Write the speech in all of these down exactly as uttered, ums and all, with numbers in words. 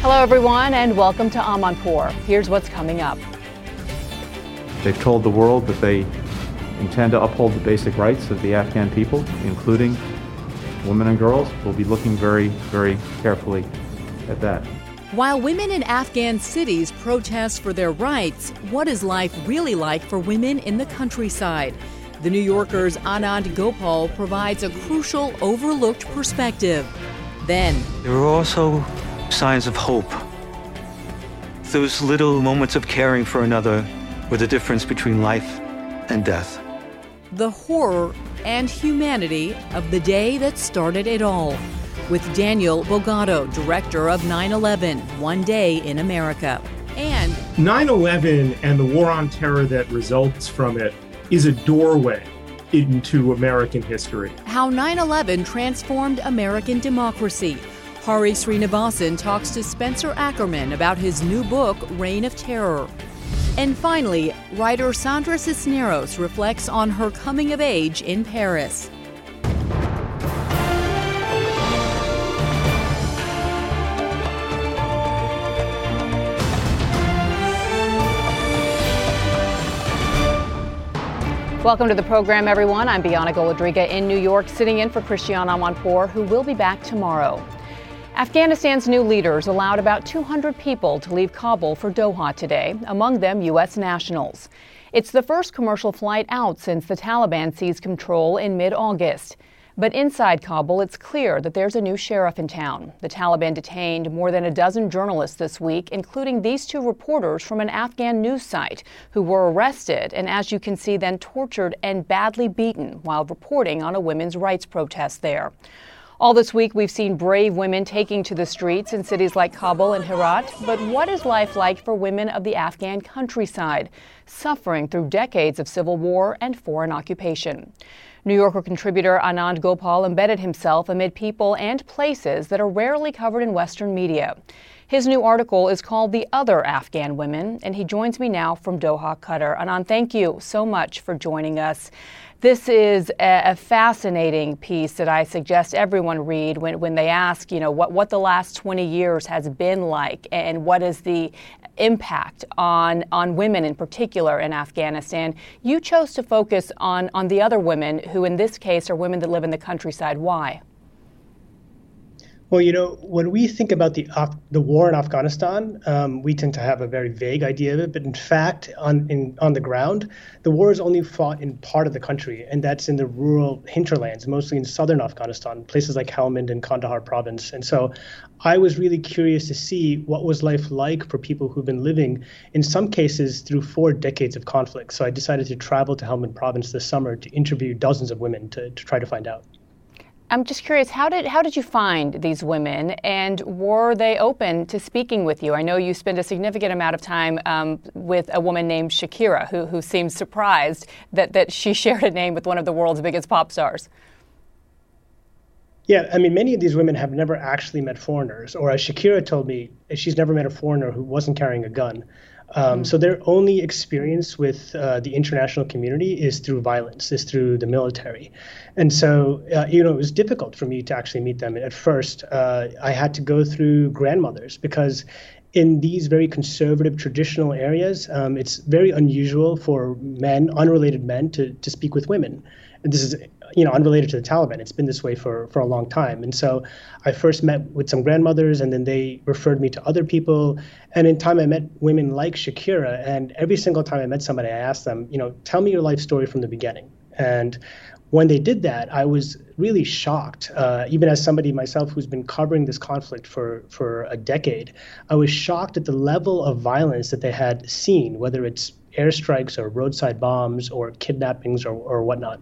Hello, everyone, and welcome to Amanpour. Here's what's coming up. They've told the world that they intend to uphold the basic rights of the Afghan people, including women and girls. We'll be looking very, very carefully at that. While women in Afghan cities protest for their rights, what is life really like for women in the countryside? The New Yorker's Anand Gopal provides a crucial, overlooked perspective. Then, there are also signs of hope. Those little moments of caring for another were the difference between life and death. The horror and humanity of the day that started it all. With Daniel Bogado, director of nine eleven, One Day in America. And nine eleven and the war on terror that results from it is a doorway into American history. How nine eleven transformed American democracy. Hari Srinivasan talks to Spencer Ackerman about his new book, Reign of Terror. And finally, writer Sandra Cisneros reflects on her coming of age in Paris. Welcome to the program, everyone. I'm Bianca Goladriga in New York, sitting in for Christiane Amanpour, who will be back tomorrow. Afghanistan's new leaders allowed about two hundred people to leave Kabul for Doha today, among them U S nationals. It's the first commercial flight out since the Taliban seized control in mid-August. But inside Kabul, it's clear that there's a new sheriff in town. The Taliban detained more than a dozen journalists this week, including these two reporters from an Afghan news site who were arrested and, as you can see, then tortured and badly beaten while reporting on a women's rights protest there. All this week, we've seen brave women taking to the streets in cities like Kabul and Herat. But what is life like for women of the Afghan countryside, suffering through decades of civil war and foreign occupation? New Yorker contributor Anand Gopal embedded himself amid people and places that are rarely covered in Western media. His new article is called The Other Afghan Women, and he joins me now from Doha, Qatar. Anand, thank you so much for joining us. This is a, a fascinating piece that I suggest everyone read when, when they ask, you know, what, what the last twenty years has been like and what is the impact on, on women in particular in Afghanistan. You chose to focus on, on the other women who in this case are women that live in the countryside. Why? Well, you know, when we think about the Af- the war in Afghanistan, um, we tend to have a very vague idea of it. But in fact, on in, on the ground, the war is only fought in part of the country, and that's in the rural hinterlands, mostly in southern Afghanistan, places like Helmand and Kandahar province. And so I was really curious to see what was life like for people who've been living, in some cases, through four decades of conflict. So I decided to travel to Helmand province this summer to interview dozens of women to, to try to find out. I'm just curious, how did how did you find these women, and were they open to speaking with you? I know you spent a significant amount of time um, with a woman named Shakira, who who seemed surprised that, that she shared a name with one of the world's biggest pop stars. Yeah, I mean, many of these women have never actually met foreigners, or as Shakira told me, she's never met a foreigner who wasn't carrying a gun. Um, mm. So their only experience with uh, the international community is through violence, is through the military. And so, uh, you know, it was difficult for me to actually meet them. At first, uh, I had to go through grandmothers because in these very conservative, traditional areas, um, it's very unusual for men, unrelated men, to, to speak with women. And this is, you know, unrelated to the Taliban. It's been this way for, for a long time. And so I first met with some grandmothers, and then they referred me to other people. And in time, I met women like Shakira. And every single time I met somebody, I asked them, you know, tell me your life story from the beginning. And when they did that, I was really shocked. Uh, even as somebody myself who's been covering this conflict for, for a decade, I was shocked at the level of violence that they had seen, whether it's airstrikes or roadside bombs or kidnappings or, or whatnot.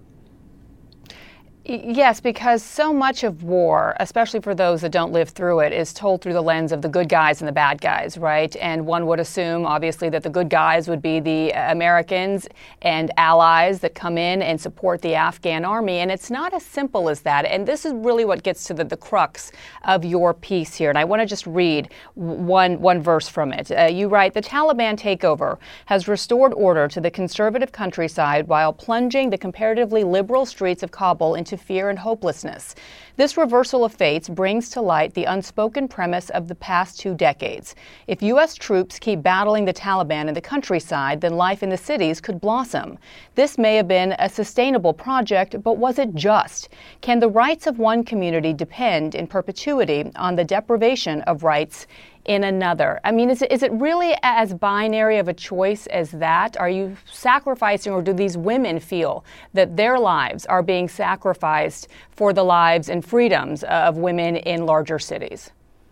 Yes, because so much of war, especially for those that don't live through it, is told through the lens of the good guys and the bad guys, right? And one would assume, obviously, that the good guys would be the Americans and allies that come in and support the Afghan army. And it's not as simple as that. And this is really what gets to the, the crux of your piece here. And I want to just read one, one verse from it. Uh, you write, "The Taliban takeover has restored order to the conservative countryside while plunging the comparatively liberal streets of Kabul into to fear and hopelessness. This reversal of fates brings to light the unspoken premise of the past two decades. If U S troops keep battling the Taliban in the countryside, then life in the cities could blossom. This may have been a sustainable project, but was it just? Can the rights of one community depend in perpetuity on the deprivation of rights in another? I mean, is it, is it really as binary of a choice as that? Are you sacrificing, or do these women feel that their lives are being sacrificed for the lives and freedoms of women in larger cities?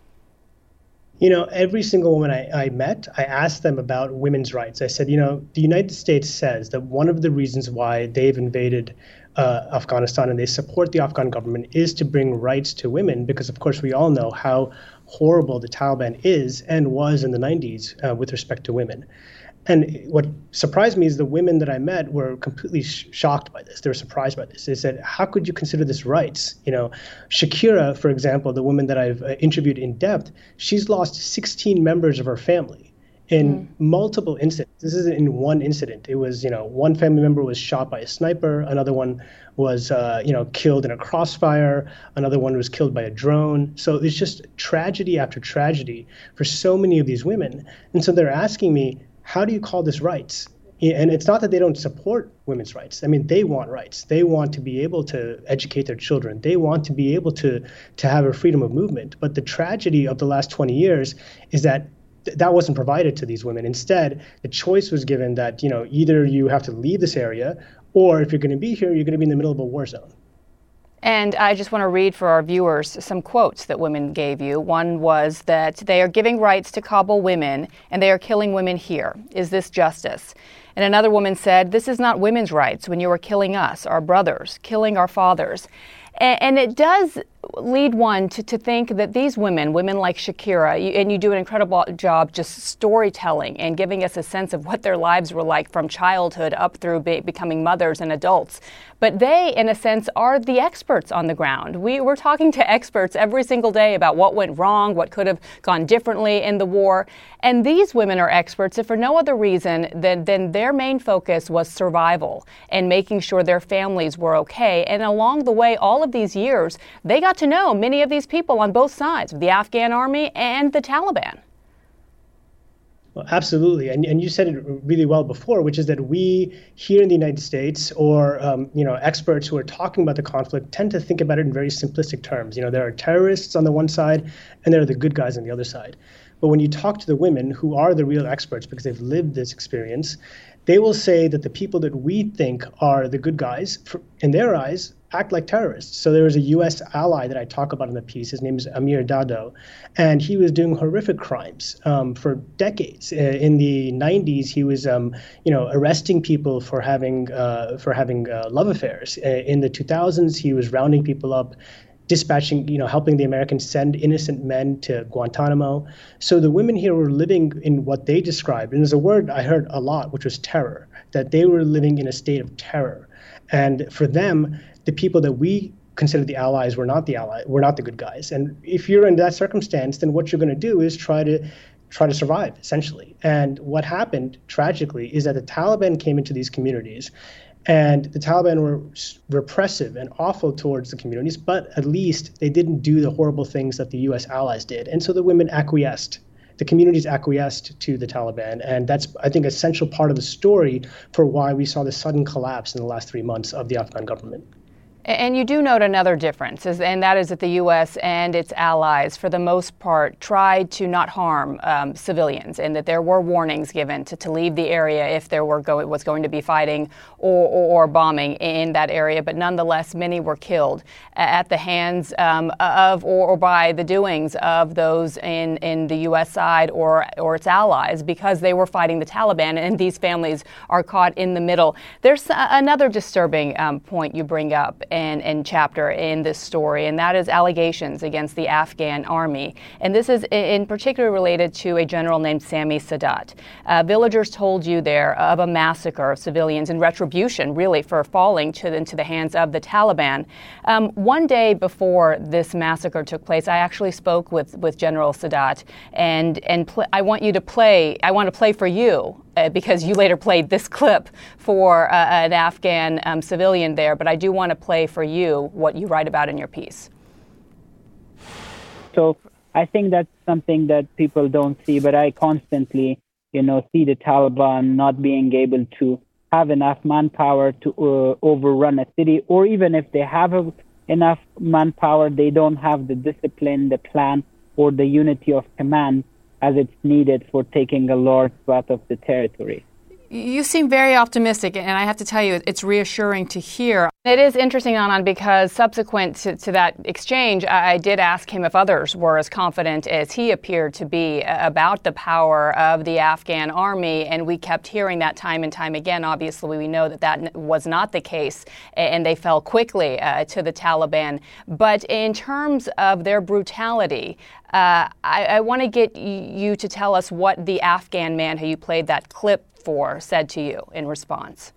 You know, every single woman I, I met, I asked them about women's rights. I said, you know, the United States says that one of the reasons why they've invaded uh, Afghanistan and they support the Afghan government is to bring rights to women, because, of course, we all know how horrible the Taliban is and was in the nineties uh, with respect to women. And what surprised me is the women that I met were completely sh- shocked by this. They were surprised by this. They said, how could you consider this rights? You know, Shakira, for example, the woman that I've uh, interviewed in depth, she's lost sixteen members of her family in mm. multiple incidents. This isn't in one incident. It was, you know, one family member was shot by a sniper. Another one was, uh, you know, killed in a crossfire. Another one was killed by a drone. So it's just tragedy after tragedy for so many of these women. And so they're asking me, how do you call this rights? And it's not that they don't support women's rights. I mean, they want rights. They want to be able to educate their children. They want to be able to, to have a freedom of movement. But the tragedy of the last twenty years is that th- that wasn't provided to these women. Instead, the choice was given that, you know, either you have to leave this area, or if you're going to be here, you're going to be in the middle of a war zone. And I just want to read for our viewers some quotes that women gave you. One was that they are giving rights to Kabul women and they are killing women here. Is this justice? And another woman said, this is not women's rights when you are killing us, our brothers, killing our fathers. And, and it does lead one to, to think that these women, women like Shakira, you, and you do an incredible job just storytelling and giving us a sense of what their lives were like from childhood up through be, becoming mothers and adults. But they, in a sense, are the experts on the ground. We, we're talking to experts every single day about what went wrong, what could have gone differently in the war. And these women are experts, if for no other reason than, than their main focus was survival and making sure their families were okay. And along the way, all of these years, they got to know many of these people on both sides, the Afghan army and the Taliban. Well, absolutely. And, and you said it really well before, which is that we here in the United States, or um, you know, experts who are talking about the conflict, tend to think about it in very simplistic terms. You know, there are terrorists on the one side and there are the good guys on the other side. But when you talk to the women who are the real experts because they've lived this experience, they will say that the people that we think are the good guys, for, in their eyes, act like terrorists. So there was a U S ally that I talk about in the piece. His name is Amir Dado, and he was doing horrific crimes um, for decades. Uh, in the nineties, he was, um, you know, arresting people for having uh, for having uh, love affairs. Uh, in the two thousands, he was rounding people up, dispatching, you know, helping the Americans send innocent men to Guantanamo. So the women here were living in what they described, and there's a word I heard a lot, which was terror, that they were living in a state of terror. And for them, the people that we consider the allies were not the ally, were not the good guys. And if you're in that circumstance, then what you're going to do is try to try to survive, essentially. And what happened, tragically, is that the Taliban came into these communities, and the Taliban were repressive and awful towards the communities, but at least they didn't do the horrible things that the U S allies did. And so the women acquiesced. The communities acquiesced to the Taliban, and that's, I think, an essential part of the story for why we saw the sudden collapse in the last three months of the Afghan government. And you do note another difference, and that is that the U S and its allies, for the most part, tried to not harm um, civilians, and that there were warnings given to, to leave the area if there were go- was going to be fighting or, or, or bombing in that area. But nonetheless, many were killed at the hands um, of or, or by the doings of those in, in the U S side or, or its allies, because they were fighting the Taliban, and these families are caught in the middle. There's another disturbing um, point you bring up And, and chapter in this story, and that is allegations against the Afghan army. And this is in particular related to a general named Sami Sadat. Uh, villagers told you there of a massacre of civilians in retribution, really, for falling to, into the hands of the Taliban. Um, one day before this massacre took place, I actually spoke with, with General Sadat, and, and pl- I want you to play, I want to play for you uh, because you later played this clip for uh, an Afghan um, civilian there, but I do want to play for you what you write about in your piece. So I think that's something that people don't see, but I constantly, you know, see the Taliban not being able to have enough manpower to uh, overrun a city, or even if they have a, enough manpower, they don't have the discipline, the plan, or the unity of command as it's needed for taking a large swath of the territory. You seem very optimistic, and I have to tell you, it's reassuring to hear. It is interesting, Anand, because subsequent to, to that exchange, I, I did ask him if others were as confident as he appeared to be about the power of the Afghan army, and we kept hearing that time and time again. Obviously, we know that that was not the case, and they fell quickly uh, to the Taliban. But in terms of their brutality, uh, I, I want to get you to tell us what the Afghan man who you played that clip for said to you in response.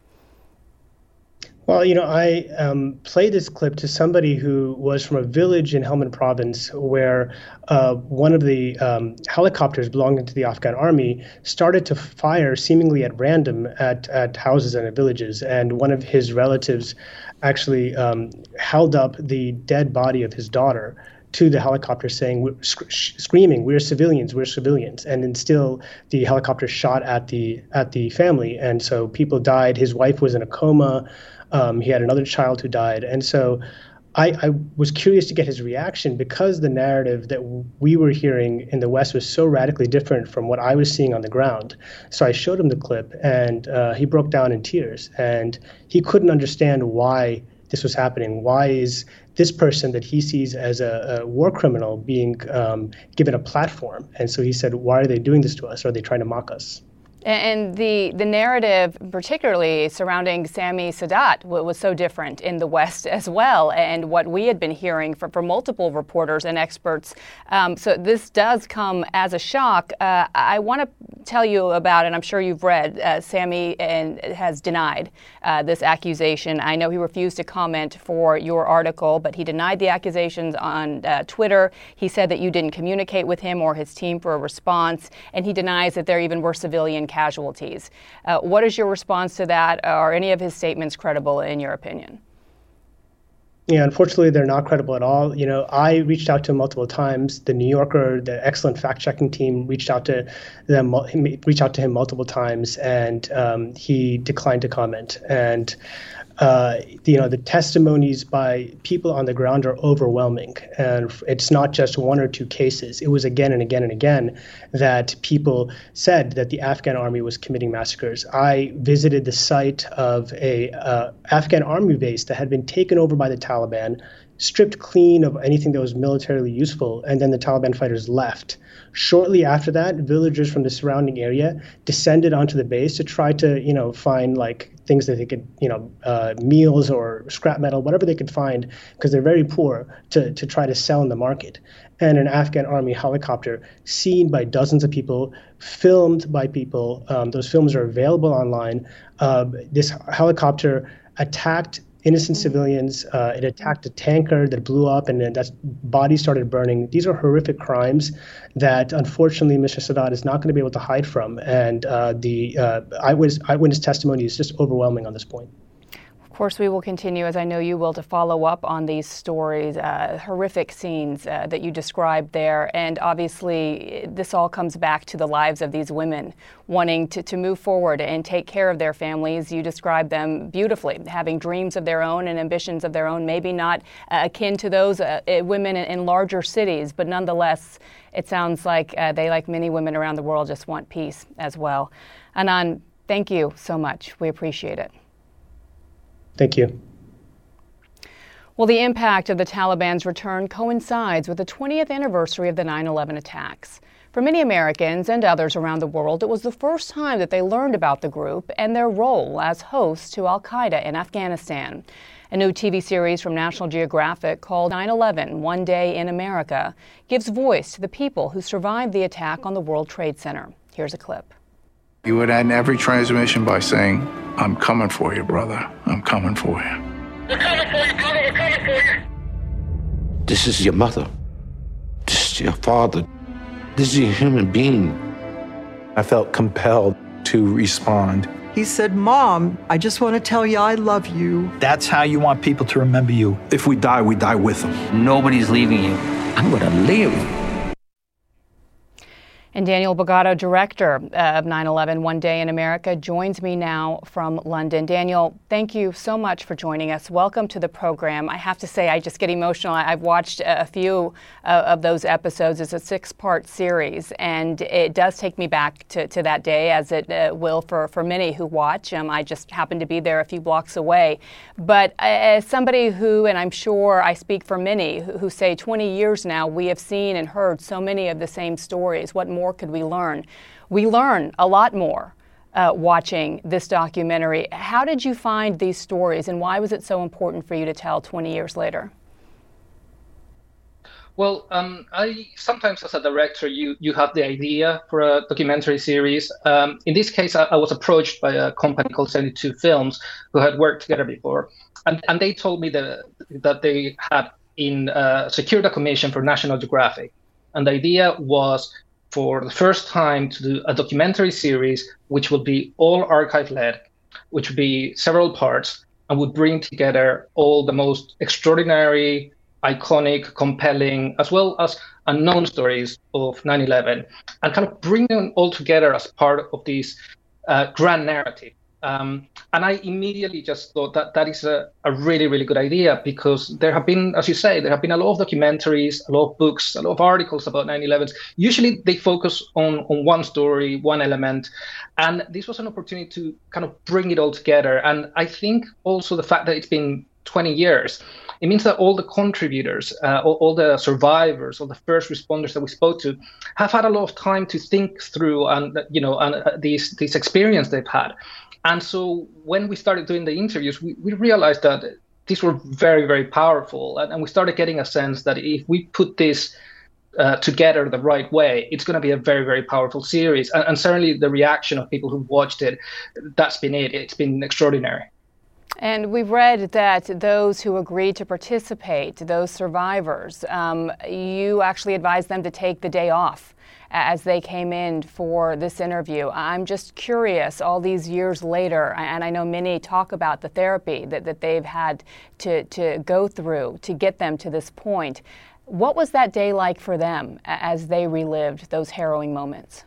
Well, you know, I um, played this clip to somebody who was from a village in Helmand province where uh, one of the um, helicopters belonging to the Afghan army started to fire seemingly at random at, at houses and at villages. And one of his relatives actually um, held up the dead body of his daughter to the helicopter saying, sc- screaming, "We're civilians, we're civilians." And then still the helicopter shot at the at the family. And so people died. His wife was in a coma. Um, he had another child who died. And so I, I was curious to get his reaction because the narrative that we were hearing in the West was so radically different from what I was seeing on the ground. So I showed him the clip, and uh, he broke down in tears. And he couldn't understand why this was happening. Why is this person that he sees as a, a war criminal being um, given a platform? And so he said, why are they doing this to us? Are they trying to mock us? And the, the narrative, particularly surrounding Sami Sadat, was so different in the West as well, and what we had been hearing from, from multiple reporters and experts. Um, so this does come as a shock. Uh, I want to tell you about, and I'm sure you've read, uh, Sami and has denied uh, this accusation. I know he refused to comment for your article, but he denied the accusations on uh, Twitter. He said that you didn't communicate with him or his team for a response, and he denies that there even were civilian casualties. Uh, what is your response to that? Are any of his statements credible in your opinion? Yeah, unfortunately, they're not credible at all. You know, I reached out to him multiple times. The New Yorker, the excellent fact-checking team, reached out to them, reached out to him multiple times, and um, he declined to comment. And uh, you know, the testimonies by people on the ground are overwhelming, and it's not just one or two cases. It was again and again and again that people said that the Afghan army was committing massacres. I visited the site of a uh, Afghan army base that had been taken over by the Taliban, stripped clean of anything that was militarily useful, and then the Taliban fighters left. Shortly after that, villagers from the surrounding area descended onto the base to try to, you know, find like things that they could, you know, uh, meals or scrap metal, whatever they could find, because they're very poor, to, to try to sell in the market. And an Afghan army helicopter seen by dozens of people, filmed by people, um, those films are available online. Uh, this helicopter attacked innocent civilians. Uh, it attacked a tanker that blew up, and then that body started burning. These are horrific crimes that, unfortunately, Mister Sadat is not going to be able to hide from. And uh, the uh, eyewitness, eyewitness testimony is just overwhelming on this point. Of course, we will continue, as I know you will, to follow up on these stories, uh, horrific scenes uh, that you described there. And obviously, this all comes back to the lives of these women wanting to, to move forward and take care of their families. You described them beautifully, having dreams of their own and ambitions of their own, maybe not uh, akin to those uh, women in, in larger cities, but nonetheless, it sounds like uh, they, like many women around the world, just want peace as well. Anand, thank you so much. We appreciate it. Thank you. Well, the impact of the Taliban's return coincides with the twentieth anniversary of the nine eleven attacks. For many Americans and others around the world, it was the first time that they learned about the group and their role as hosts to al-Qaeda in Afghanistan. A new T V series from National Geographic called nine eleven, One Day in America gives voice to the people who survived the attack on the World Trade Center. Here's a clip. You would end every transmission by saying, "I'm coming for you, brother. I'm coming for you." We're coming for you, brother. We're coming for you. This is your mother. This is your father. This is a human being. I felt compelled to respond. He said, Mom, I just want to tell you I love you. That's how you want people to remember you. If we die, we die with them. Nobody's leaving you. I'm going to live. And Daniel Bogotto, director of nine eleven One Day in America, joins me now from London. Daniel, thank you so much for joining us. Welcome to the program. I have to say, I just get emotional. I've watched a few of those episodes. It's a six-part series, and it does take me back to, to that day, as it uh, will for, for many who watch. Um, I just happened to be there a few blocks away. But as somebody who, and I'm sure I speak for many, who, who say twenty years now, we have seen and heard so many of the same stories. What more could we learn? We learn a lot more uh, watching this documentary. How did you find these stories, and why was it so important for you to tell twenty years later? Well, um, I sometimes as a director, you you have the idea for a documentary series. Um, in this case, I, I was approached by a company called seventy-two Films, who had worked together before, and, and they told me that that they had in uh, secured a commission for National Geographic, and the idea was for the first time to do a documentary series which would be all archive-led, which would be several parts, and would bring together all the most extraordinary, iconic, compelling, as well as unknown stories of nine eleven, and kind of bring them all together as part of this uh, grand narrative. Um, and I immediately just thought that that is a, a really, really good idea, because there have been, as you say, there have been a lot of documentaries, a lot of books, a lot of articles about nine eleven. Usually they focus on, on one story, one element. And this was an opportunity to kind of bring it all together. And I think also the fact that it's been twenty years, it means that all the contributors, uh, all, all the survivors, all the first responders that we spoke to have had a lot of time to think through and, you know, and uh, these, this experience they've had. And so when we started doing the interviews, we, we realized that these were very, very powerful. And, and we started getting a sense that if we put this uh, together the right way, it's going to be a very, very powerful series. And, and certainly the reaction of people who watched it, that's been it. It's been extraordinary. And we've read that those who agreed to participate, those survivors, um, you actually advised them to take the day off as they came in for this interview. I'm just curious, all these years later, and I know many talk about the therapy that, that they've had to, to go through to get them to this point. What was that day like for them as they relived those harrowing moments?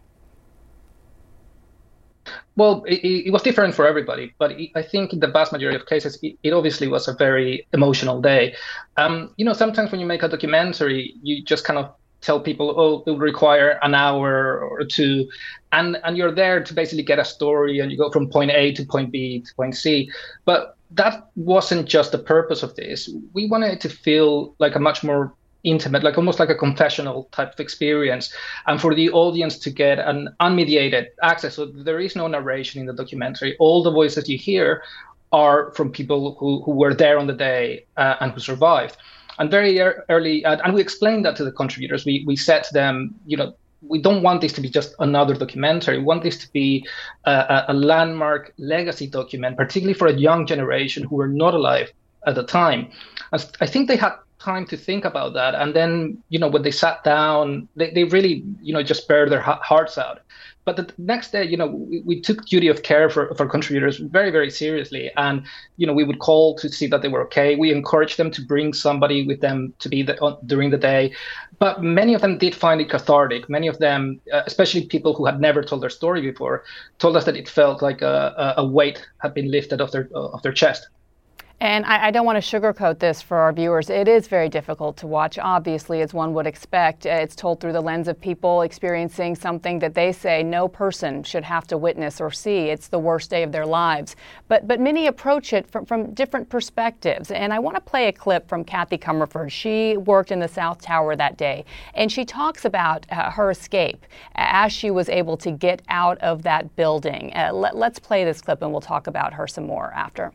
Well, it, it was different for everybody, but it, I think in the vast majority of cases, it, it obviously was a very emotional day. Um, you know, sometimes when you make a documentary, you just kind of tell people, oh, it will require an hour or two, and, and you're there to basically get a story, and you go from point A to point B to point C. But that wasn't just the purpose of this. We wanted it to feel like a much more intimate, like almost like a confessional type of experience, and for the audience to get an unmediated access. So there is no narration in the documentary. All the voices you hear are from people who, who were there on the day uh, and who survived. And very early, uh, and we explained that to the contributors. We we said to them, you know, we don't want this to be just another documentary. We want this to be a, a landmark legacy document, particularly for a young generation who were not alive at the time. And I think they had time to think about that. And then, you know, when they sat down, they, they really, you know, just bared their hearts out. But the next day, you know, we, we took duty of care for, for contributors very, very seriously. And, you know, we would call to see that they were okay. We encouraged them to bring somebody with them to be the, uh, during the day. But many of them did find it cathartic. Many of them, uh, especially people who had never told their story before, told us that it felt like a, a weight had been lifted off their, uh, off their chest. And I, I don't want to sugarcoat this for our viewers. It is very difficult to watch, obviously, as one would expect. It's told through the lens of people experiencing something that they say no person should have to witness or see. It's the worst day of their lives. But but many approach it from, from different perspectives. And I want to play a clip from Kathy Comerford. She worked in the South Tower that day, and she talks about uh, her escape as she was able to get out of that building. Uh, let, let's play this clip, and we'll talk about her some more after.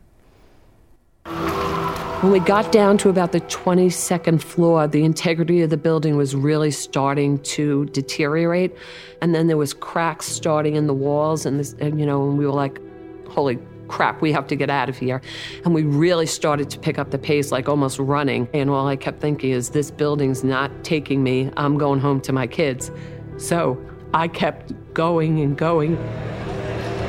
When we got down to about the twenty-second floor, the integrity of the building was really starting to deteriorate. And then there was cracks starting in the walls. And, this, and you know, and we were like, holy crap, we have to get out of here. And we really started to pick up the pace, like almost running. And all I kept thinking is, this building's not taking me. I'm going home to my kids. So I kept going and going.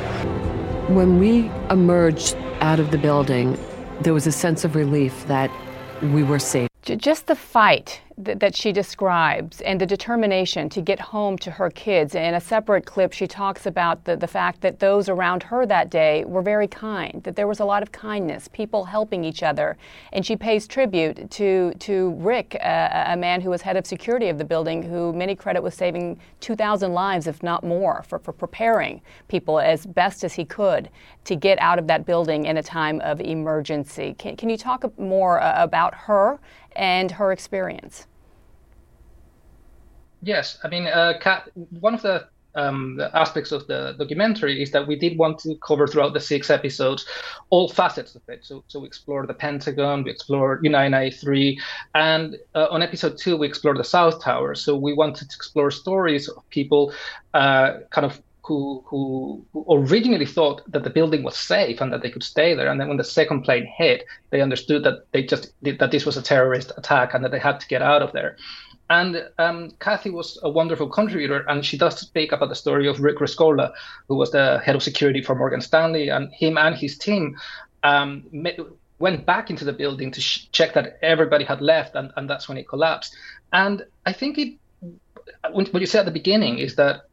When we emerged out of the building, there was a sense of relief that we were safe. Just the fight th- that she describes and the determination to get home to her kids. In a separate clip, she talks about the, the fact that those around her that day were very kind, that there was a lot of kindness, people helping each other. And she pays tribute to, to Rick, uh, a man who was head of security of the building, who many credit with saving two thousand lives, if not more, for, for preparing people as best as he could to get out of that building in a time of emergency. Can, can you talk more uh, about her and her experience? Yes, I mean, uh, Kat, one of the, um, the aspects of the documentary is that we did want to cover throughout the six episodes all facets of it. So, so we explored the Pentagon, we explored United ninety-three, and uh, on episode two we explored the South Tower. So we wanted to explore stories of people, uh, kind of who, who who originally thought that the building was safe and that they could stay there, and then when the second plane hit, they understood that they just that this was a terrorist attack and that they had to get out of there. And um, Kathy was a wonderful contributor, and she does speak about the story of Rick Rescorla, who was the head of security for Morgan Stanley, and him and his team um, met, went back into the building to sh- check that everybody had left, and, and that's when it collapsed. And I think it, what you said at the beginning is that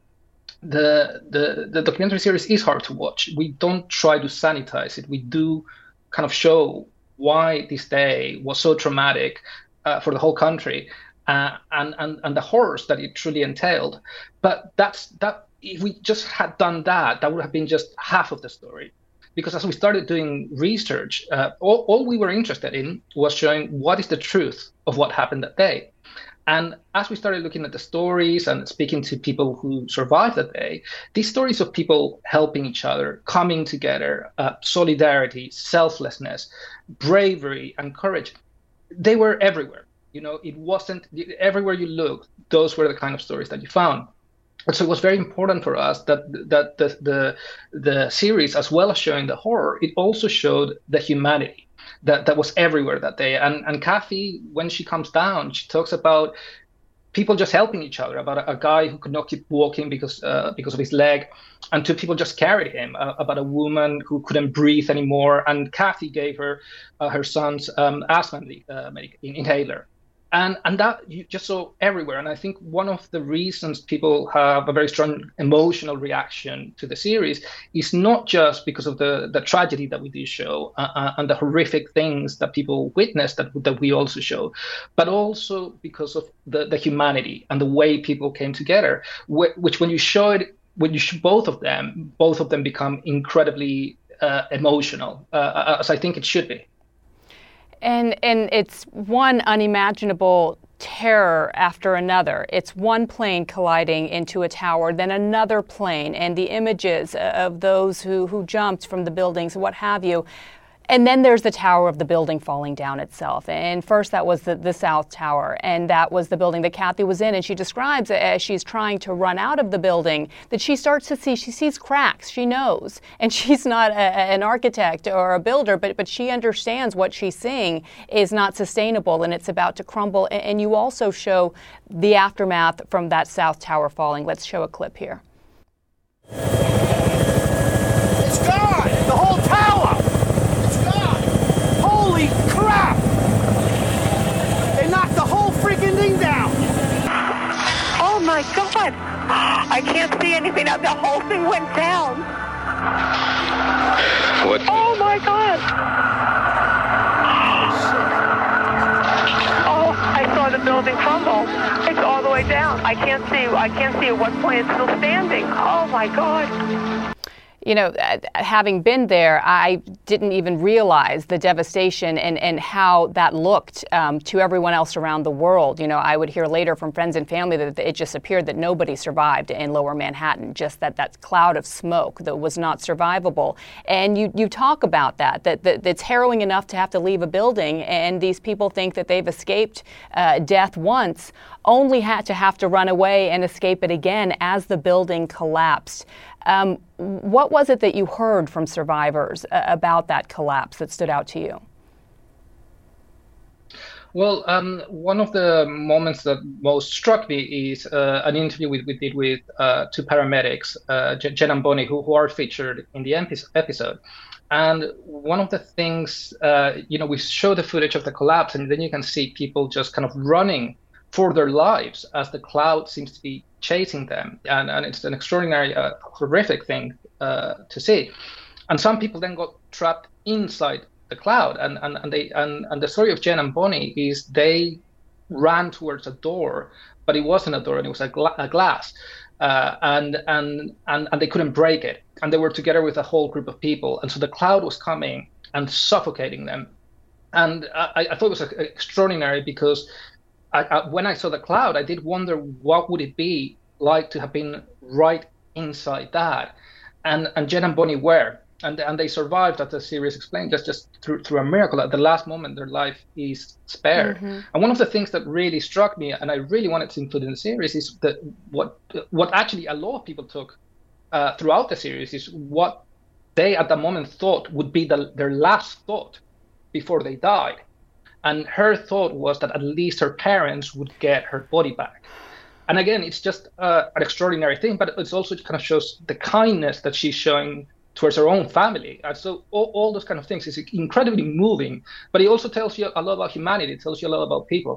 the, the the documentary series is hard to watch. We don't try to sanitize it. We do kind of show why this day was so traumatic uh, for the whole country. Uh, and, and and the horrors that it truly entailed. But that's that. If we just had done that, that would have been just half of the story. Because as we started doing research, uh, all, all we were interested in was showing what is the truth of what happened that day. And as we started looking at the stories and speaking to people who survived that day, these stories of people helping each other, coming together, uh, solidarity, selflessness, bravery, and courage, they were everywhere. You know, it wasn't everywhere you looked. Those were the kind of stories that you found. And so it was very important for us that that the the, the series, as well as showing the horror, it also showed the humanity that, that was everywhere that day. And and Kathy, when she comes down, she talks about people just helping each other, about a, a guy who could not keep walking because uh, because of his leg, and two people just carried him, uh, about a woman who couldn't breathe anymore, and Kathy gave her uh, her son's um, asthma uh, inhaler. And and that you just saw everywhere. And I think one of the reasons people have a very strong emotional reaction to the series is not just because of the, the tragedy that we do show uh, and the horrific things that people witnessed that, that we also show, but also because of the, the humanity and the way people came together, wh- which when you show it, when you show both of them, both of them become incredibly uh, emotional, uh, as I think it should be. And and it's one unimaginable terror after another. It's one plane colliding into a tower, then another plane, and the images of those who, who jumped from the buildings, what have you. And then there's the tower of the building falling down itself. And first that was the, the South Tower, and that was the building that Kathy was in. And she describes as she's trying to run out of the building that she starts to see, she sees cracks, she knows. And she's not a, an architect or a builder, but, but she understands what she's seeing is not sustainable and it's about to crumble. And, and you also show the aftermath from that South Tower falling. Let's show a clip here. It's gone! The whole tower! Holy crap! They knocked the whole freaking thing down! Oh my God! I can't see anything. The whole thing went down. What? Oh my God! Oh, I saw the building crumble. It's all the way down. I can't see. I can't see at what point it's still standing. Oh my God! You know, having been there, I didn't even realize the devastation and, and how that looked um, to everyone else around the world. You know, I would hear later from friends and family that it just appeared that nobody survived in Lower Manhattan, just that, that cloud of smoke that was not survivable. And you, you talk about that, that, that it's harrowing enough to have to leave a building, and these people think that they've escaped uh, death once, only had to have to run away and escape it again as the building collapsed. Um, what was it that you heard from survivors uh, about that collapse that stood out to you? Well, um, one of the moments that most struck me is uh, an interview we, we did with uh, two paramedics, uh, Jen and Bonnie, who, who are featured in the episode. And one of the things, uh, you know, we show the footage of the collapse, and then you can see people just kind of running for their lives as the cloud seems to be chasing them. And, and it's an extraordinary, uh, horrific thing uh, to see. And some people then got trapped inside the cloud, and and and they and, and the story of Jen and Bonnie is they ran towards a door, but it wasn't a door, and it was a, gla- a glass, uh, and and and and they couldn't break it, and they were together with a whole group of people, and so the cloud was coming and suffocating them, and I, I thought it was extraordinary because I, I, when I saw the cloud, I did wonder what would it be like to have been right inside that, and and Jen and Bonnie were. And and they survived, as the series explained, just, just through through a miracle. At the last moment, their life is spared. Mm-hmm. And one of the things that really struck me, and I really wanted to include in the series, is that what what actually a lot of people took uh, throughout the series is what they at the moment thought would be the, their last thought before they died. And her thought was that at least her parents would get her body back. And again, it's just uh, an extraordinary thing, but it also kind of shows the kindness that she's showing towards her own family. And so all, all those kind of things is incredibly moving, but it also tells you a lot about humanity. It tells you a lot about people.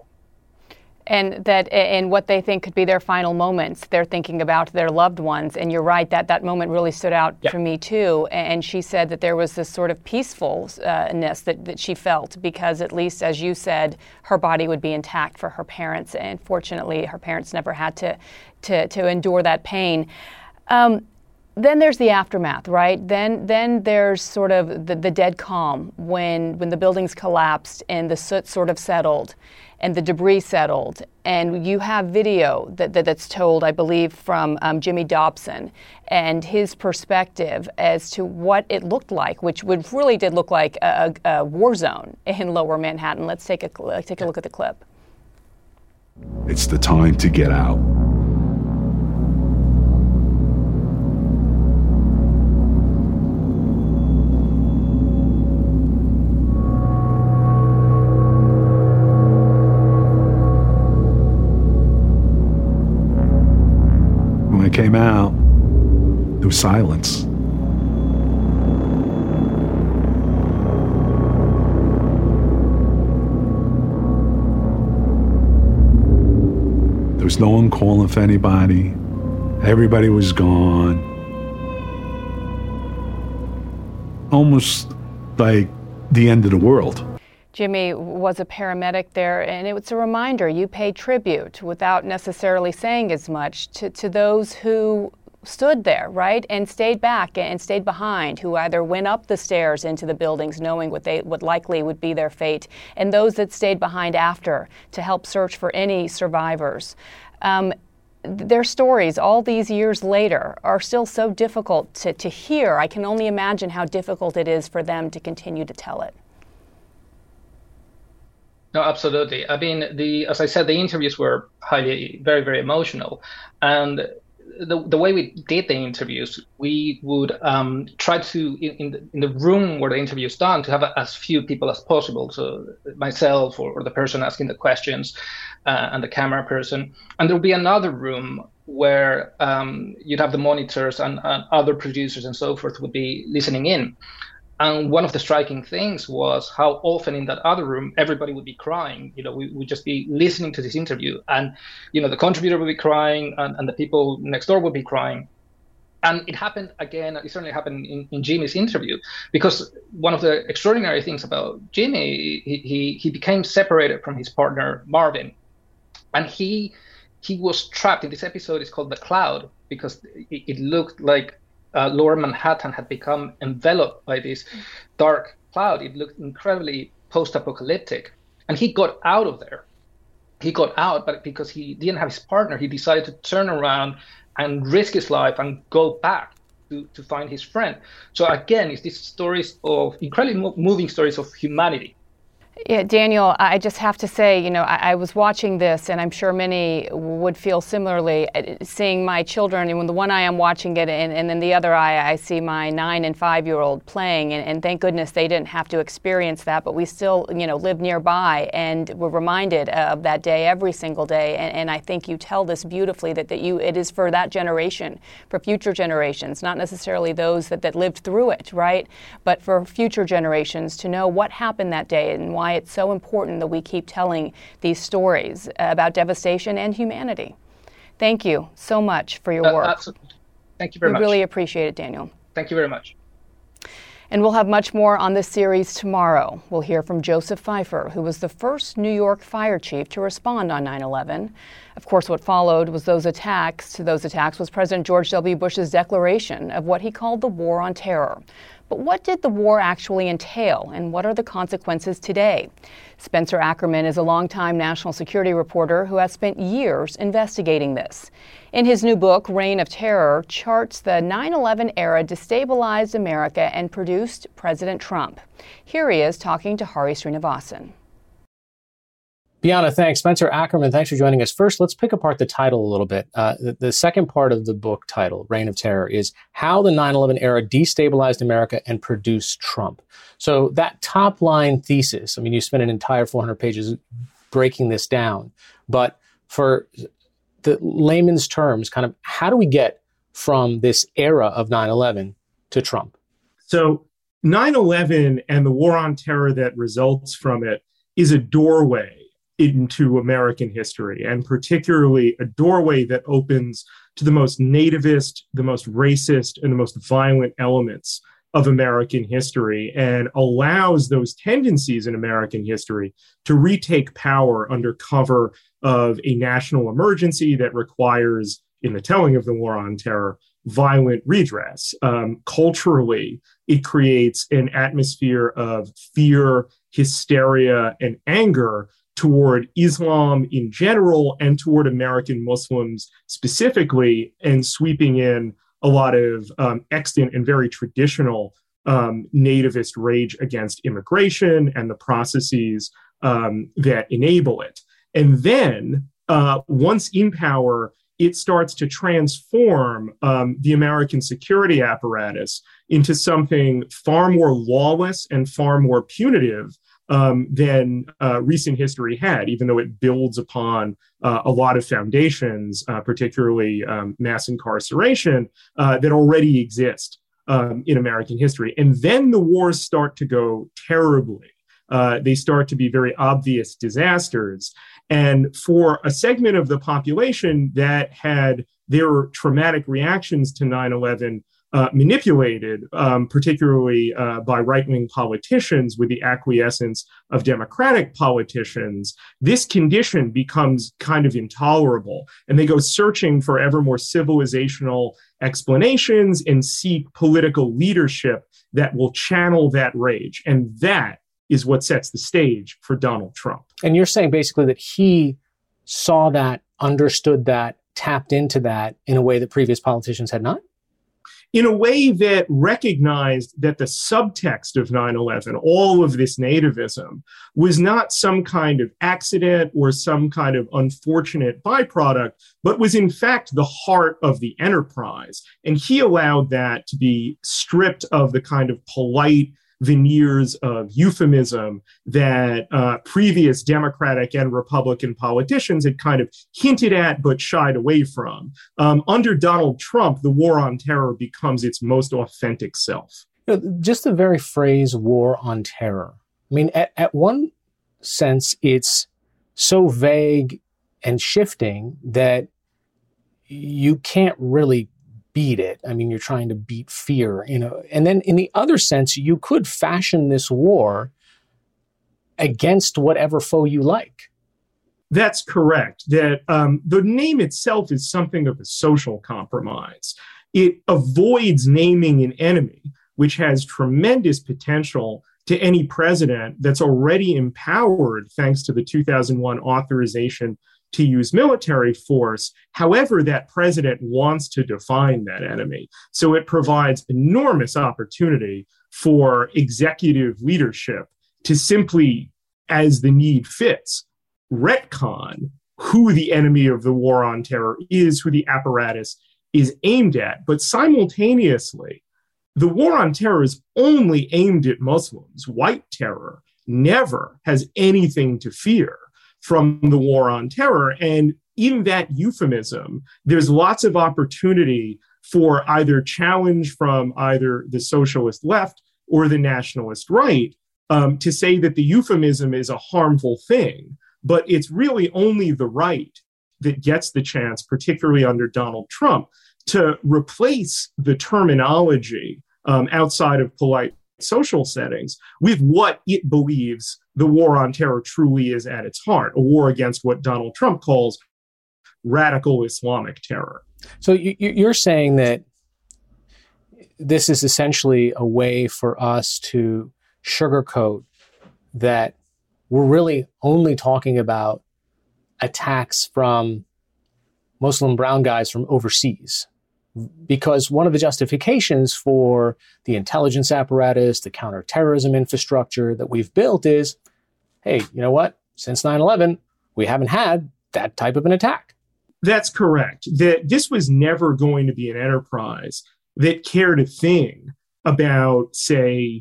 And that, and what they think could be their final moments. They're thinking about their loved ones. And you're right, that that moment really stood out yeah. for me too. And she said that there was this sort of peacefulness that, that she felt because, at least as you said, her body would be intact for her parents. And fortunately, her parents never had to, to, to endure that pain. Um, Then there's the aftermath, right? Then then there's sort of the, the dead calm when when the buildings collapsed and the soot sort of settled and the debris settled. And you have video that, that that's told, I believe, from um, Jimmy Dobson and his perspective as to what it looked like, which would really did look like a, a war zone in Lower Manhattan. Let's take a take a look at the clip. It's the time to get out. When I came out, there was silence. There was no one calling for anybody. Everybody was gone. Almost like the end of the world. Jimmy was a paramedic there, and it was a reminder, you pay tribute without necessarily saying as much to, to those who stood there, right, and stayed back and stayed behind, who either went up the stairs into the buildings knowing what they what likely would be their fate, and those that stayed behind after to help search for any survivors. Um, their stories all these years later are still so difficult to, to hear. I can only imagine how difficult it is for them to continue to tell it. No, absolutely. I mean, the as I said, the interviews were highly, very, very emotional. And the the way we did the interviews, we would um, try to, in, in, the, in the room where the interview is done, to have as few people as possible. So myself or, or the person asking the questions uh, and the camera person. And there would be another room where um, you'd have the monitors and, and other producers and so forth would be listening in. And one of the striking things was how often in that other room, everybody would be crying. You know, we would just be listening to this interview and, you know, the contributor would be crying and, and the people next door would be crying. And it happened again, it certainly happened in, in Jimmy's interview, because one of the extraordinary things about Jimmy, he, he, he became separated from his partner, Marvin. And he he was trapped in this episode. It's called The Cloud, because it, it looked like Uh, Lower Manhattan had become enveloped by this dark cloud. It looked incredibly post-apocalyptic. And he got out of there. He got out, but because he didn't have his partner, he decided to turn around and risk his life and go back to, to find his friend. So again, it's these stories of incredibly moving stories of humanity. Yeah, Daniel, I just have to say, you know, I, I was watching this, and I'm sure many would feel similarly, seeing my children, and when the one eye I'm watching it, and, and then the other eye I see my nine and five-year-old playing, and, and thank goodness they didn't have to experience that, but we still, you know, live nearby, and we're reminded of that day every single day, and, and I think you tell this beautifully, that, that you it is for that generation, for future generations, not necessarily those that, that lived through it, right, but for future generations to know what happened that day and why it's so important that we keep telling these stories about devastation and humanity. Thank you so much for your Uh, work. absolutely. Thank you very we much. We really appreciate it, Daniel. Thank you very much. And we'll have much more on this series tomorrow. We'll hear from Joseph Pfeiffer, who was the first New York fire chief to respond on nine eleven. Of course, what followed was those attacks. To those attacks was President George W. Bush's declaration of what he called the War on Terror. But what did the war actually entail, and what are the consequences today? Spencer Ackerman is a longtime national security reporter who has spent years investigating this. In his new book, Reign of Terror, charts the nine eleven era destabilized America and produced President Trump. Here he is talking to Hari Srinivasan. Bianna, thanks. Spencer Ackerman, thanks for joining us. First, let's pick apart the title a little bit. Uh, the, the second part of the book title, Reign of Terror, is How the nine eleven Era Destabilized America and Produced Trump. So that top line thesis, I mean, you spent an entire four hundred pages breaking this down. But for the layman's terms, kind of how do we get from this era of nine eleven to Trump? So nine eleven and the war on terror that results from it is a doorway into American history, and particularly a doorway that opens to the most nativist, the most racist, and the most violent elements of American history, and allows those tendencies in American history to retake power under cover of a national emergency that requires, in the telling of the war on terror, violent redress. Um, culturally, it creates an atmosphere of fear, hysteria, and anger toward Islam in general and toward American Muslims specifically, and sweeping in a lot of um, extant and very traditional um, nativist rage against immigration and the processes um, that enable it. And then uh, once in power, it starts to transform um, the American security apparatus into something far more lawless and far more punitive Um, than uh, recent history had, even though it builds upon uh, a lot of foundations, uh, particularly um, mass incarceration, uh, that already exist um, in American history. And then the wars start to go terribly. Uh, they start to be very obvious disasters. And for a segment of the population that had their traumatic reactions to nine eleven Uh, manipulated, um, particularly uh, by right-wing politicians with the acquiescence of Democratic politicians, this condition becomes kind of intolerable. And they go searching for ever more civilizational explanations and seek political leadership that will channel that rage. And that is what sets the stage for Donald Trump. And you're saying basically that he saw that, understood that, tapped into that in a way that previous politicians had not? In a way that recognized that the subtext of nine eleven, all of this nativism, was not some kind of accident or some kind of unfortunate byproduct, but was in fact the heart of the enterprise. And he allowed that to be stripped of the kind of polite veneers of euphemism that uh, previous Democratic and Republican politicians had kind of hinted at but shied away from. Um, under Donald Trump, the war on terror becomes its most authentic self. You know, just the very phrase war on terror. I mean, at, at one sense, it's so vague and shifting that you can't really beat it. I mean, you're trying to beat fear, you know. And then in the other sense, you could fashion this war against whatever foe you like. That's correct. That um, the name itself is something of a social compromise. It avoids naming an enemy, which has tremendous potential to any president that's already empowered thanks to the two thousand one authorization to use military force, however that president wants to define that enemy. So it provides enormous opportunity for executive leadership to simply as the need fits, retcon who the enemy of the war on terror is, who the apparatus is aimed at. But simultaneously, the war on terror is only aimed at Muslims. White terror never has anything to fear from the war on terror. And in that euphemism, there's lots of opportunity for either challenge from either the socialist left or the nationalist right um, to say that the euphemism is a harmful thing. But it's really only the right that gets the chance, particularly under Donald Trump, to replace the terminology um, outside of polite social settings with what it believes the war on terror truly is at its heart, a war against what Donald Trump calls radical Islamic terror. So you're saying that this is essentially a way for us to sugarcoat that we're really only talking about attacks from Muslim brown guys from overseas. Because one of the justifications for the intelligence apparatus, the counterterrorism infrastructure that we've built is, hey, you know what? Since nine eleven, we haven't had that type of an attack. That's correct. That this was never going to be an enterprise that cared a thing about, say,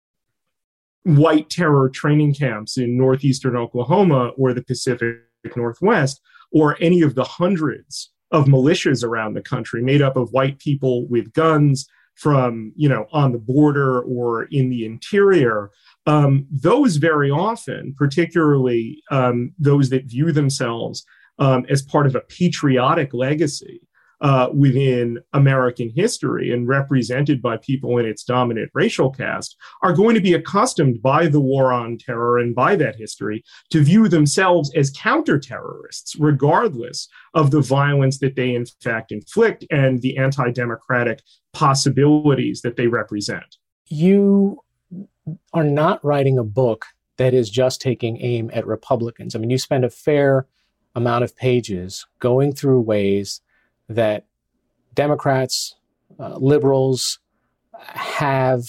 white terror training camps in northeastern Oklahoma or the Pacific Northwest, or any of the hundreds of militias around the country made up of white people with guns from, you know, on the border or in the interior. Um, those very often, particularly um, those that view themselves um, as part of a patriotic legacy uh, within American history and represented by people in its dominant racial caste, are going to be accustomed by the war on terror and by that history to view themselves as counter-terrorists, regardless of the violence that they in fact inflict and the anti-democratic possibilities that they represent. You are not writing a book that is just taking aim at Republicans. I mean, you spend a fair amount of pages going through ways that Democrats, uh, liberals have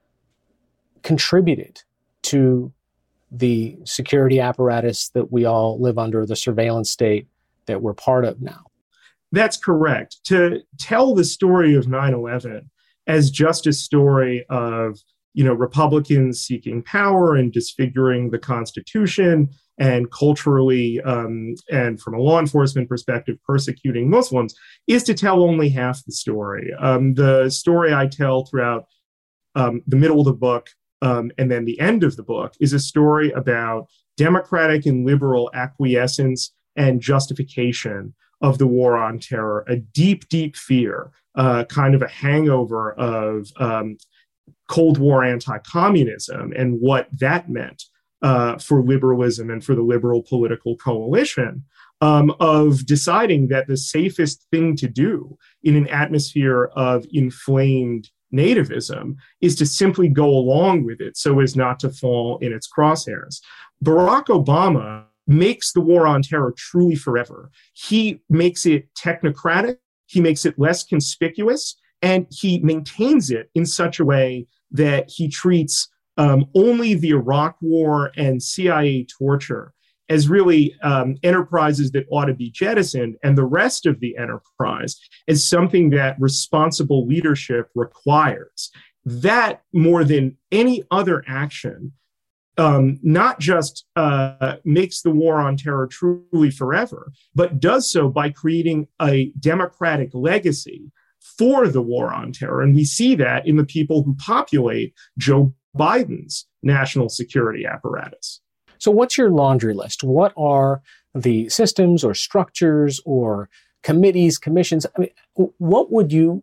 contributed to the security apparatus that we all live under, the surveillance state that we're part of now. That's correct. To tell the story of nine eleven as just a story of, you know, Republicans seeking power and disfiguring the Constitution and culturally um, and from a law enforcement perspective, persecuting Muslims, is to tell only half the story. Um, the story I tell throughout um, the middle of the book um, and then the end of the book is a story about democratic and liberal acquiescence and justification of the war on terror, a deep, deep fear, uh, kind of a hangover of um, Cold War anti-communism and what that meant uh, for liberalism and for the liberal political coalition, um, of deciding that the safest thing to do in an atmosphere of inflamed nativism is to simply go along with it so as not to fall in its crosshairs. Barack Obama makes the war on terror truly forever. He makes it technocratic, he makes it less conspicuous, and he maintains it in such a way that he treats um, only the Iraq War and C I A torture as really um, enterprises that ought to be jettisoned, and the rest of the enterprise as something that responsible leadership requires. That, more than any other action, um, not just uh, makes the war on terror truly forever, but does so by creating a democratic legacy for the war on terror. And we see that in the people who populate Joe Biden's national security apparatus. So what's your laundry list? What are the systems or structures or committees, commissions? I mean, what would you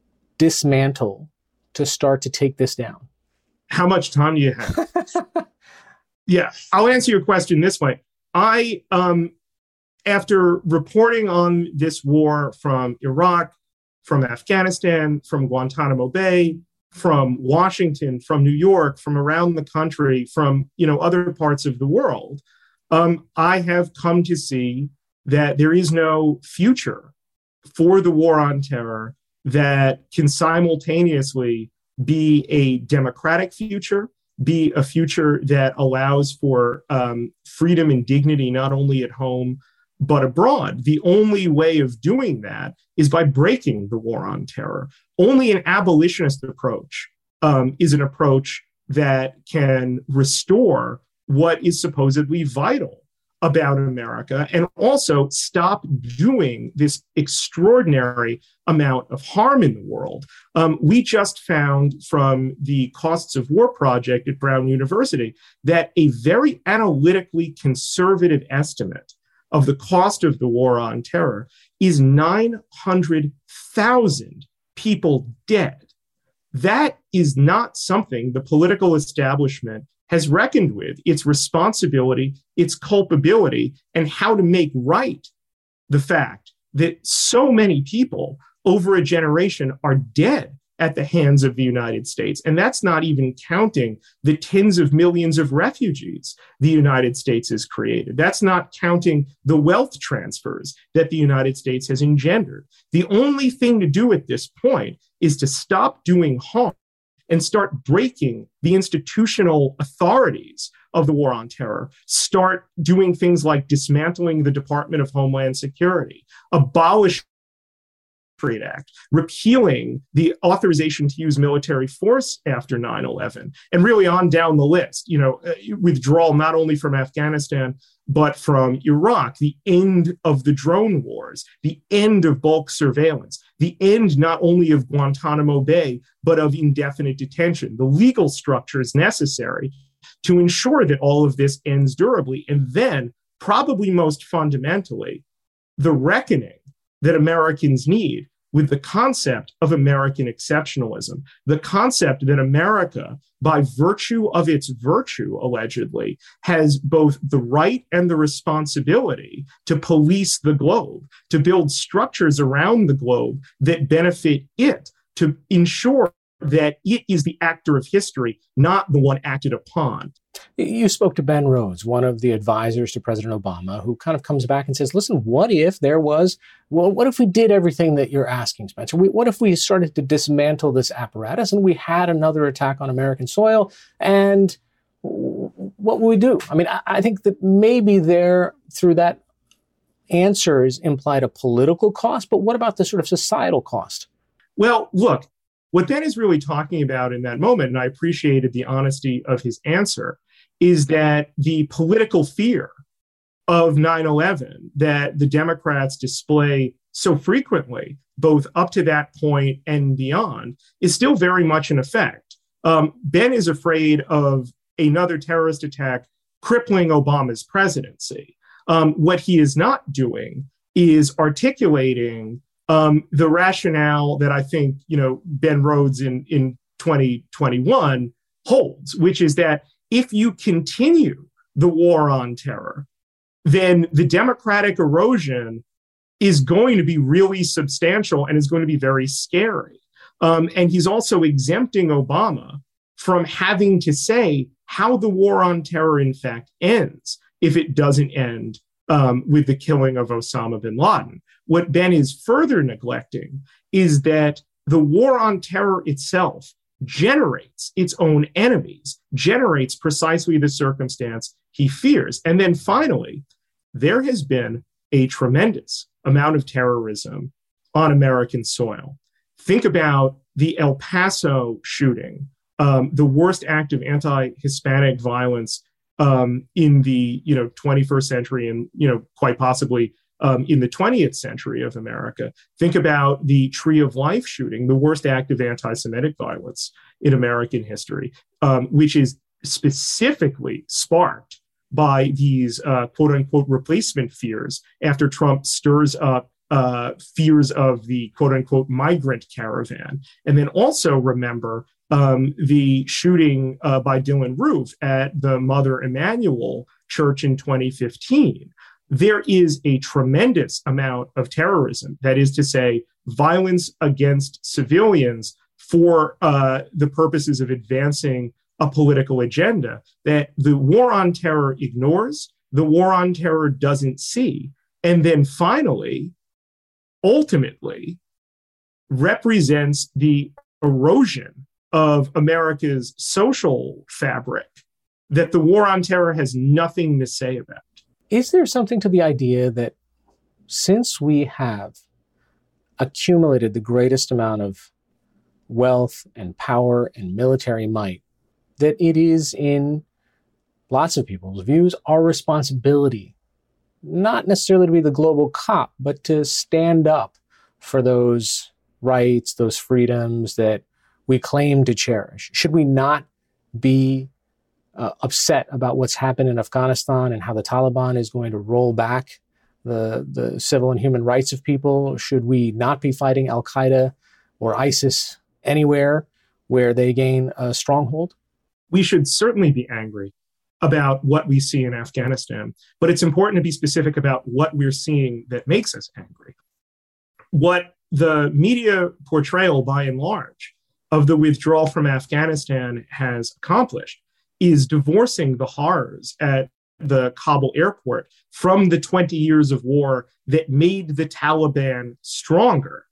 dismantle to start to take this down? How much time do you have? Yeah, I'll answer your question this way. I, um, after reporting on this war from Iraq, from Afghanistan, from Guantanamo Bay, from Washington, from New York, from around the country, from, you know, other parts of the world, um, I have come to see that there is no future for the war on terror that can simultaneously be a democratic future be a future that allows for um, freedom and dignity, not only at home, but abroad. The only way of doing that is by breaking the war on terror. Only an abolitionist approach um, is an approach that can restore what is supposedly vital about America, and also stop doing this extraordinary amount of harm in the world. Um, we just found from the Costs of War project at Brown University that a very analytically conservative estimate of the cost of the war on terror is nine hundred thousand people dead. That is not something the political establishment has reckoned with, its responsibility, its culpability, and how to make right the fact that so many people over a generation are dead at the hands of the United States. And that's not even counting the tens of millions of refugees the United States has created. That's not counting the wealth transfers that the United States has engendered. The only thing to do at this point is to stop doing harm and start breaking the institutional authorities of the war on terror, start doing things like dismantling the Department of Homeland Security, abolish the Patriot Act, repealing the authorization to use military force after nine eleven, and really on down the list, you know, withdrawal not only from Afghanistan, but from Iraq, the end of the drone wars, the end of bulk surveillance, the end not only of Guantanamo Bay, but of indefinite detention, the legal structures necessary to ensure that all of this ends durably. And then, probably most fundamentally, the reckoning that Americans need with the concept of American exceptionalism, the concept that America, by virtue of its virtue, allegedly, has both the right and the responsibility to police the globe, to build structures around the globe that benefit it, to ensure that it is the actor of history, not the one acted upon. You spoke to Ben Rhodes, one of the advisors to President Obama, who kind of comes back and says, listen, what if there was, well, what if we did everything that you're asking, Spencer? We, what if we started to dismantle this apparatus and we had another attack on American soil? And what would we do? I mean, I, I think that maybe there, through that answer, is implied a political cost, but what about the sort of societal cost? Well, look, what Ben is really talking about in that moment, and I appreciated the honesty of his answer, is that the political fear of nine eleven that the Democrats display so frequently, both up to that point and beyond, is still very much in effect. Um, Ben is afraid of another terrorist attack crippling Obama's presidency. Um, what he is not doing is articulating Um, the rationale that I think, you know, Ben Rhodes in, in twenty twenty-one holds, which is that if you continue the war on terror, then the democratic erosion is going to be really substantial and is going to be very scary. Um, and he's also exempting Obama from having to say how the war on terror, in fact, ends if it doesn't end um, with the killing of Osama bin Laden. What Ben is further neglecting is that the war on terror itself generates its own enemies, generates precisely the circumstance he fears. And then finally, there has been a tremendous amount of terrorism on American soil. Think about the El Paso shooting, um, the worst act of anti-Hispanic violence um, in the you know twenty-first century, and you know quite possibly Um, in the twentieth century of America. Think about the Tree of Life shooting, the worst act of anti-Semitic violence in American history, um, which is specifically sparked by these uh, quote unquote replacement fears after Trump stirs up uh, fears of the quote unquote migrant caravan. And then also remember um, the shooting uh, by Dylann Roof at the Mother Emanuel Church in twenty fifteen. There is a tremendous amount of terrorism, that is to say, violence against civilians for uh, the purposes of advancing a political agenda, that the war on terror ignores, the war on terror doesn't see, and then finally, ultimately, represents the erosion of America's social fabric that the war on terror has nothing to say about. Is there something to the idea that since we have accumulated the greatest amount of wealth and power and military might, that it is in lots of people's views our responsibility, not necessarily to be the global cop, but to stand up for those rights, those freedoms that we claim to cherish? Should we not be uh, upset about what's happened in Afghanistan and how the Taliban is going to roll back the, the civil and human rights of people? Should we not be fighting Al-Qaeda or ISIS anywhere where they gain a stronghold? We should certainly be angry about what we see in Afghanistan, but it's important to be specific about what we're seeing that makes us angry. What the media portrayal, by and large, of the withdrawal from Afghanistan has accomplished is divorcing the horrors at the Kabul airport from the twenty years of war that made the Taliban stronger.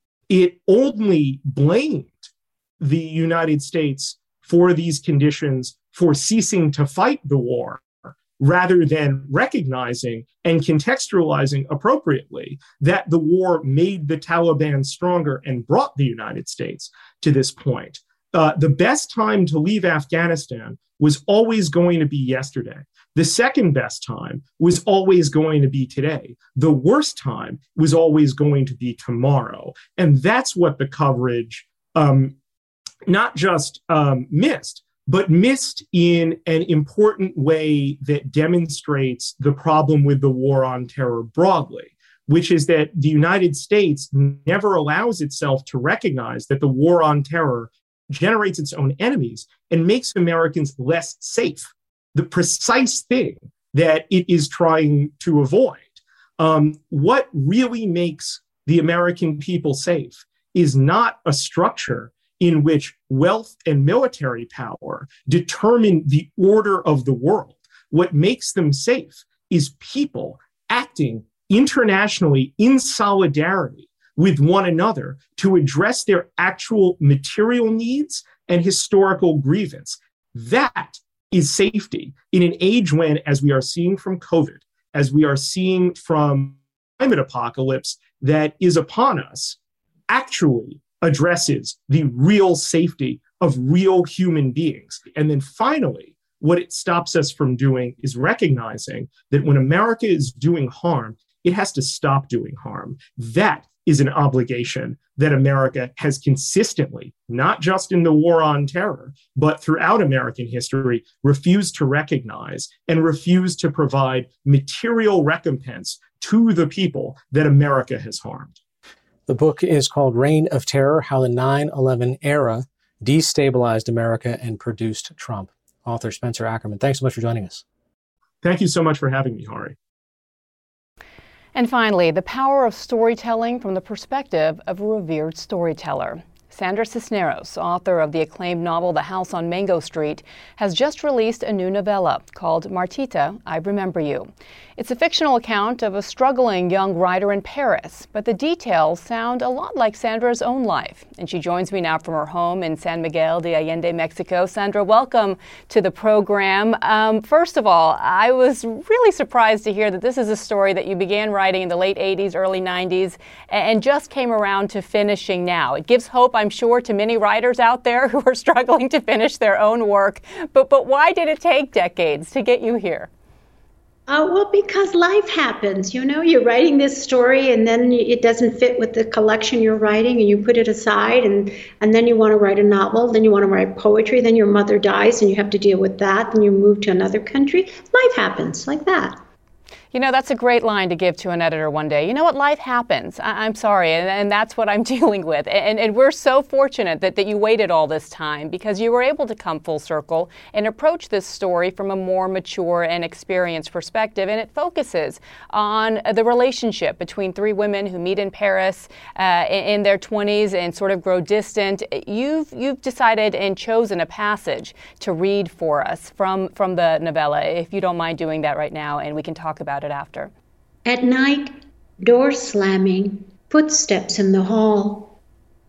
It only blamed the United States for these conditions for ceasing to fight the war, rather than recognizing and contextualizing appropriately that the war made the Taliban stronger and brought the United States to this point. Uh, the best time to leave Afghanistan was always going to be yesterday. The second best time was always going to be today. The worst time was always going to be tomorrow. And that's what the coverage um, not just um, missed, but missed in an important way that demonstrates the problem with the war on terror broadly, which is that the United States never allows itself to recognize that the war on terror generates its own enemies and makes Americans less safe, the precise thing that it is trying to avoid. Um, what really makes the American people safe is not a structure in which wealth and military power determine the order of the world. What makes them safe is people acting internationally in solidarity with one another to address their actual material needs and historical grievance. That is safety in an age when, as we are seeing from COVID, as we are seeing from climate apocalypse that is upon us, actually addresses the real safety of real human beings. And then finally, what it stops us from doing is recognizing that when America is doing harm, it has to stop doing harm. That is an obligation that America has consistently, not just in the war on terror, but throughout American history, refused to recognize and refused to provide material recompense to the people that America has harmed. The book is called Reign of Terror, How the nine eleven Era Destabilized America and Produced Trump. Author Spencer Ackerman, thanks so much for joining us. Thank you so much for having me, Hari. And finally, the power of storytelling from the perspective of a revered storyteller. Sandra Cisneros, author of the acclaimed novel The House on Mango Street, has just released a new novella called Martita, I Remember You. It's a fictional account of a struggling young writer in Paris, but the details sound a lot like Sandra's own life. And she joins me now from her home in San Miguel de Allende, Mexico. Sandra, welcome to the program. Um, first of all, I was really surprised to hear that this is a story that you began writing in the late eighties, early nineties, and just came around to finishing now. It gives hope, I'm sure, to many writers out there who are struggling to finish their own work. But, but why did it take decades to get you here? Uh, well, because life happens, you know, you're writing this story and then it doesn't fit with the collection you're writing and you put it aside and, and then you want to write a novel, then you want to write poetry, then your mother dies and you have to deal with that, then you move to another country. Life happens like that. You know, that's a great line to give to an editor one day. You know what? Life happens. I- I'm sorry. And, and that's what I'm dealing with. And, and we're so fortunate that, that you waited all this time because you were able to come full circle and approach this story from a more mature and experienced perspective. And it focuses on the relationship between three women who meet in Paris uh, in, in their twenties and sort of grow distant. You've you've decided and chosen a passage to read for us from, from the novella, if you don't mind doing that right now, and we can talk about it after. At night, doors slamming, footsteps in the hall.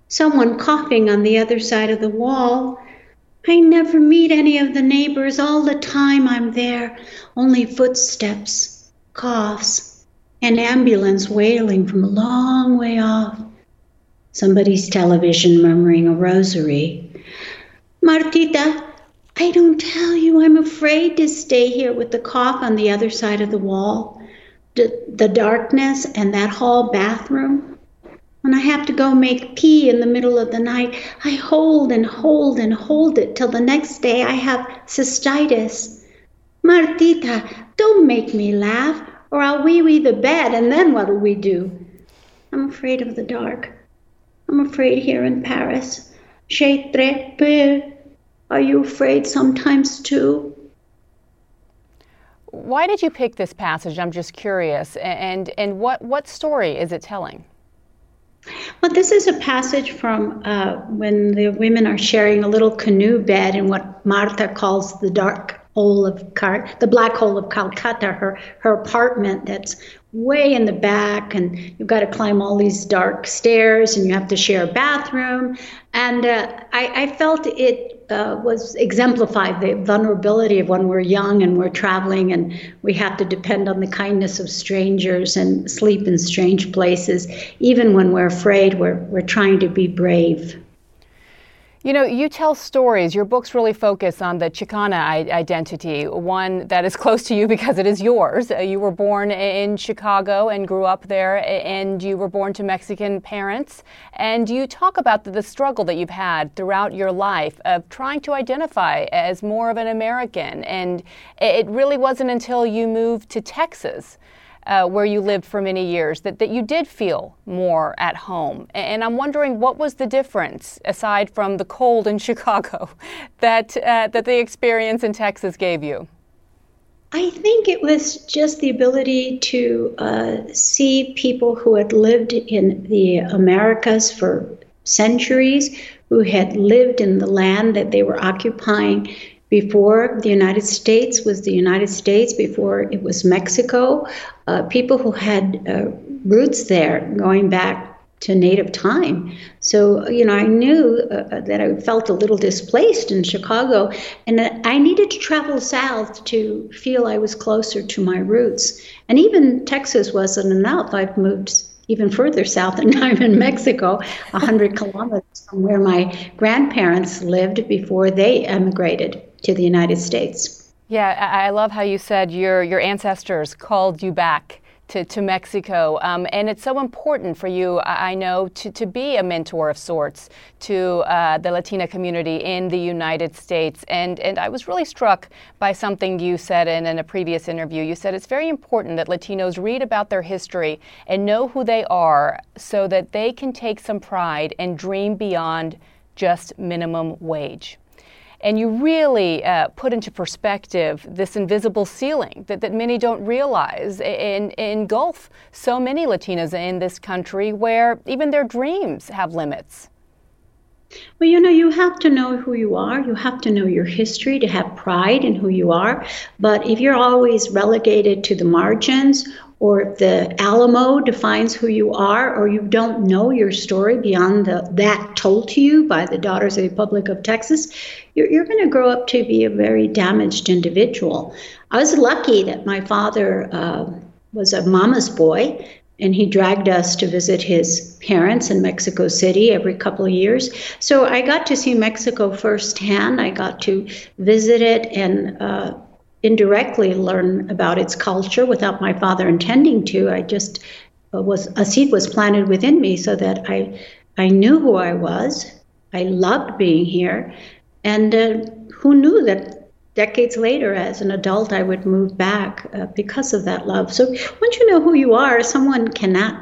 Someone coughing on the other side of the wall. I never meet any of the neighbors all the time I'm there. Only footsteps, coughs, an ambulance wailing from a long way off. Somebody's television murmuring a rosary. Martita, I don't tell you, I'm afraid to stay here with the cough on the other side of the wall. D- the darkness and that hall bathroom. When I have to go make pee in the middle of the night, I hold and hold and hold it till the next day I have cystitis. Martita, don't make me laugh, or I'll wee-wee the bed, and then what'll we do? I'm afraid of the dark. I'm afraid here in Paris. J'ai très peur. Are you afraid sometimes too? Why did you pick this passage? I'm just curious. And and what, what story is it telling? Well, this is a passage from uh, when the women are sharing a little canoe bed in what Martha calls the dark hole of Car- the black hole of Calcutta, her her apartment that's way in the back, and you've got to climb all these dark stairs, and you have to share a bathroom. And uh, I, I felt it uh, was exemplified the vulnerability of when we're young and we're traveling and we have to depend on the kindness of strangers and sleep in strange places. Even when we're afraid, we're we're trying to be brave. You know, you tell stories. Your books really focus on the Chicana I- identity, one that is close to you because it is yours. Uh, you were born in Chicago and grew up there, and you were born to Mexican parents. And you talk about the, the struggle that you've had throughout your life of trying to identify as more of an American. And it really wasn't until you moved to Texas, Uh, where you lived for many years, that, that you did feel more at home. And I'm wondering, what was the difference, aside from the cold in Chicago, that uh, that the experience in Texas gave you? I think it was just the ability to uh, see people who had lived in the Americas for centuries, who had lived in the land that they were occupying before the United States was the United States, before it was Mexico, uh, people who had uh, roots there going back to native time. So, you know, I knew uh, that I felt a little displaced in Chicago, and that I needed to travel south to feel I was closer to my roots. And even Texas wasn't enough. I've moved even further south, and I'm in Mexico, one hundred kilometers from where my grandparents lived before they emigrated to the United States. Yeah, I love how you said your your ancestors called you back to, to Mexico. Um, and it's so important for you, I know, to, to be a mentor of sorts to uh, the Latina community in the United States. And, and I was really struck by something you said in, in a previous interview. You said it's very important that Latinos read about their history and know who they are so that they can take some pride and dream beyond just minimum wage. And you really uh, put into perspective this invisible ceiling that, that many don't realize and engulf so many Latinas in this country, where even their dreams have limits. Well, you know, you have to know who you are. You have to know your history to have pride in who you are. But if you're always relegated to the margins, or if the Alamo defines who you are, or you don't know your story beyond the, that told to you by the Daughters of the Republic of Texas, you're, you're going to grow up to be a very damaged individual. I was lucky that my father uh, was a mama's boy, and he dragged us to visit his parents in Mexico City every couple of years. So I got to see Mexico firsthand. I got to visit it and uh, indirectly learn about its culture without my father intending to. I just uh, was, a seed was planted within me so that I, I knew who I was. I loved being here. And uh, who knew that decades later, as an adult, I would move back uh, because of that love. So once you know who you are, someone cannot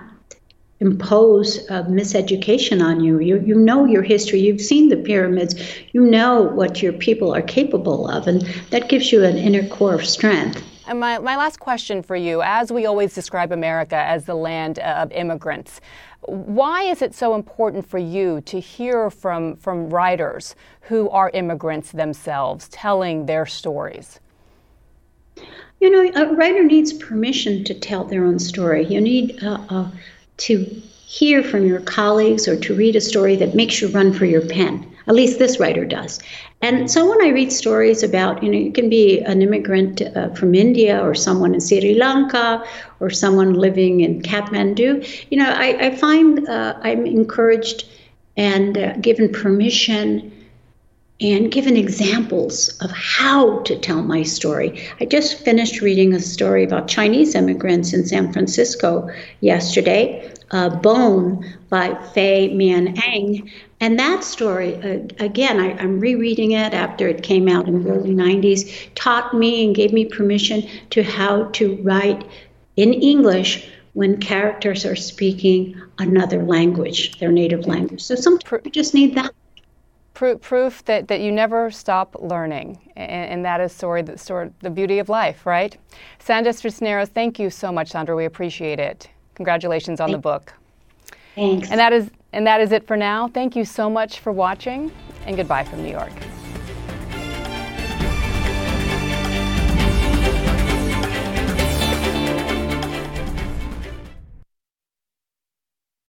impose a miseducation on you. You you know your history. You've seen the pyramids. You know what your people are capable of, and that gives you an inner core of strength. And my, my last question for you, as we always describe America as the land of immigrants, why is it so important for you to hear from, from writers who are immigrants themselves, telling their stories? You know, a writer needs permission to tell their own story. You need a, a, to hear from your colleagues or to read a story that makes you run for your pen. At least this writer does. And so when I read stories about, you know, you can be an immigrant uh, from India or someone in Sri Lanka or someone living in Kathmandu, you know, I, I find uh, I'm encouraged and uh, given permission and given examples of how to tell my story. I just finished reading a story about Chinese immigrants in San Francisco yesterday, uh, Bone by Fei Mian Eng. And that story, uh, again, I, I'm rereading it after it came out in the early nineties, taught me and gave me permission to how to write in English when characters are speaking another language, their native language. So sometimes you just need that. Proof, proof that, that you never stop learning, and, and that is story, the, story, the beauty of life, right? Sandra Cisneros, thank you so much, Sandra. We appreciate it. Congratulations on Thanks. the book. Thanks. And that is and that is it for now. Thank you so much for watching, and goodbye from New York.